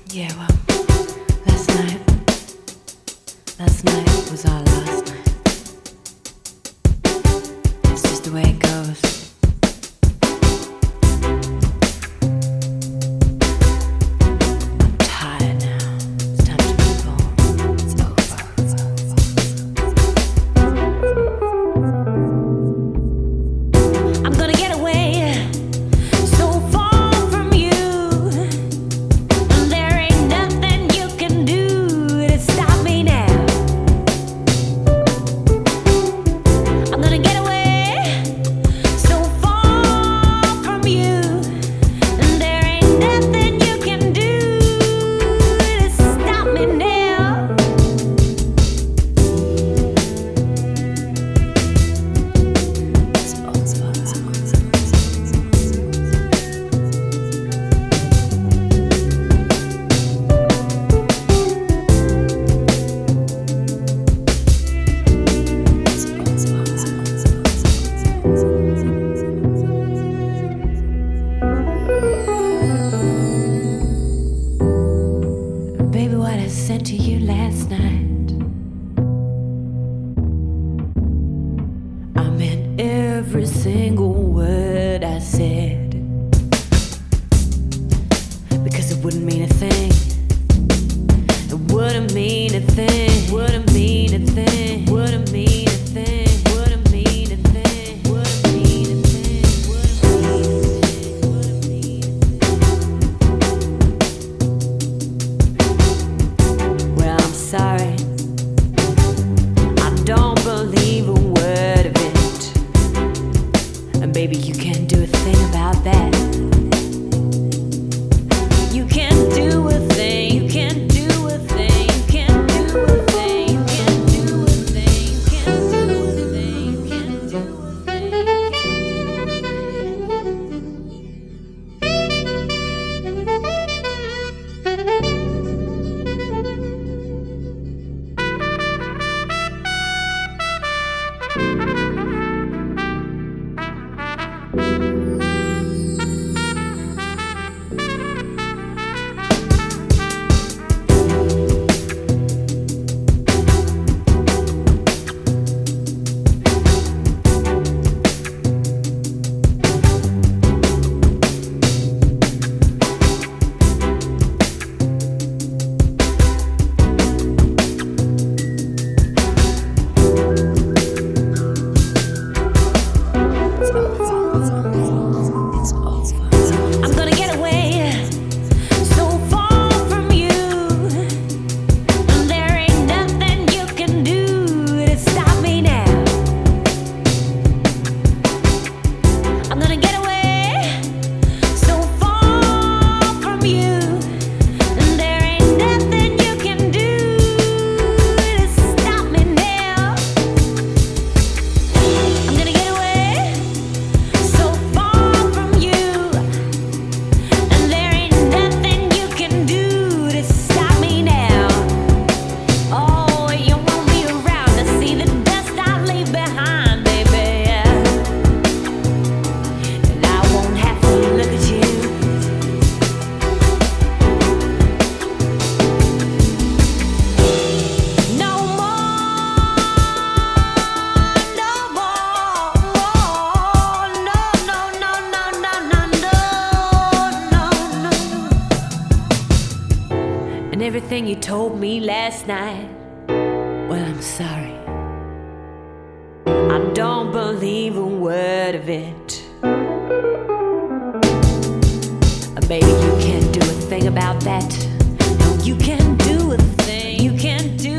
Yeah, well, last night, last night was our last night. It's just the way it goes. I'm tired now. It's time to move on. It's over. I'm gonna get away so far from you. There ain't nothing you can do to stop me now. I'm gonna get away so far from you. There ain't nothing you can do to stop me now. Baby, what I said to you last night, I meant every single word I said, because it wouldn't mean a thing. It wouldn't mean a thing. Wouldn't mean a thing. Wouldn't mean a thing. Wouldn't mean a thing. Wouldn't mean a thing. Wouldn't mean a thing. Well, I'm sorry. I don't believe a word of it. And baby, you can't do a thing about that. You can't do a thing. You can't do a thing. You can't do a thing. You can't do a thing. You can't do a thing. You can't do a I'm gonna get away so far from you. There ain't nothing you can do to stop me now. I'm gonna get away so far from you. There ain't nothing you can do to stop me now. I'm gonna get away so far from you. And there ain't nothing you can do to stop me now. Oh, you won't be around to see the dust I leave behind, baby. And I won't have to look at you. No more, no more, no, no, no, no, no, no, no, no, no. And everything you told me last night, well, I'm sorry. I don't believe a word of it. Baby, you can't do a thing about that. No, you can't do a thing. You can't do